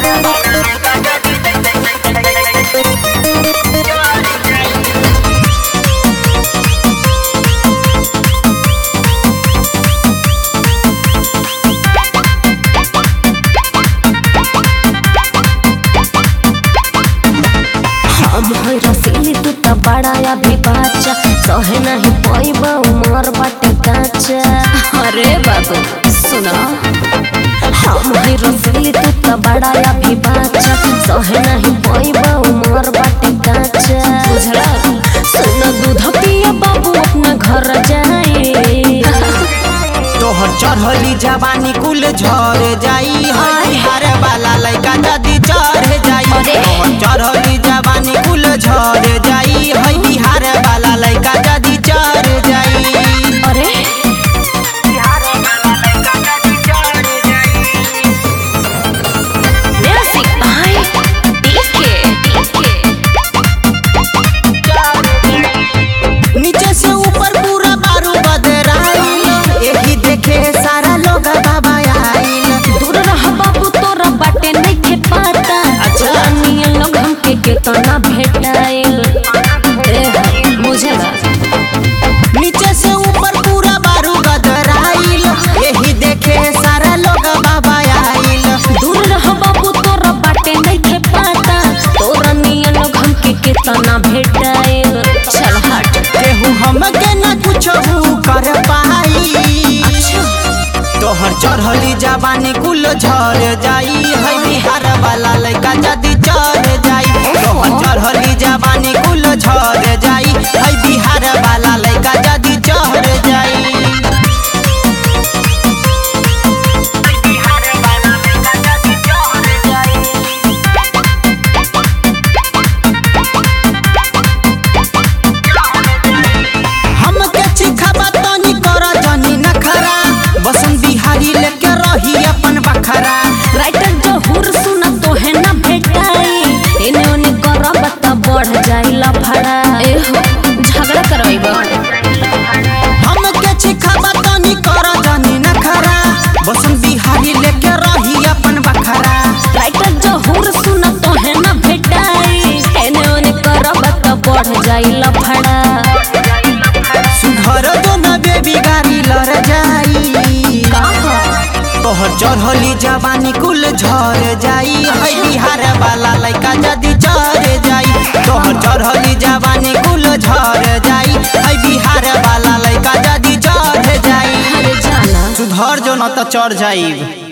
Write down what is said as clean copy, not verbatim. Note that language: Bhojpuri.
रसीली तू तो बड़ा अभी बच्चा सहे नहीं पैबा उमर बाटे काचा। अरे बाबू सुना हम रसीली तू तो बड़ा अभी बच्चा सहे नहीं पैबा उमर बाटे काचा। बुझला सुन दूध पिया बाबू अपना घर जाए तोहर चढ़ली जवानी कुल झर जाई हर वाला लइका जदी चढ़ जाई। तोहर चढ़ली जवानी कुल झर जाई है बिहार वाला लइका जदी चढ़ जाई। अरे म्यूजिक भाई नीचे से ऊपर पूरा बारू बदराइल यही देखे सारा लोग बाबा आइल। दूर रह बाबू तोरा बाटे नहीं थे पाता। अच्छा नियन लोग हमके केतना भेटाइल बुझला। नीचे से ऊपर पूरा बारू बदराइल यही देखे सारा लोग बाबा आइल। दूर रह बाबू तोरा बाटे नहीं थे पाता। तोरा नियन लोग हमके केतना भेटाइल। चल हट केहू हमके न कुछ कर पाई। अच्छा तोहर चढ़ली जवानी कुल झर जाई है बिहार वाला लइका जदी चढ़ जाई। तोहर चढ़ली जवानी कुल झर जाई है बिहार वाला लइका जदी चढ़ जाई। हमके चिखाबा तनी कर जनी नखरा बसंत बिहारी लेके रही अपन बखरा। राइटर जो हुर सुना तो है ना भेटाई इने ओने करब त बढ़ जाई लफड़ा। ए हो झगड़ा करवाइबा हमके चिखाबा तनी कर जनी नखरा बसंत बिहारी लेके रही अपन बखरा। राइटर जो हुर सुना तो है ना भेटाई इने ओने करब त बढ़ जाई लफड़ा। सुधर दो न बेबी गाड़ी लड़ जाई। तोहर चढ़ली जवानी कुल झर जाई है बिहार वाला लइका जदी चढ़ जाई। तोहर चढ़ली जवानी कुल झर जाई है बिहार वाला लइका जदी चढ़ जाई। अरे जाना सुधर जो न त चढ़ जाई।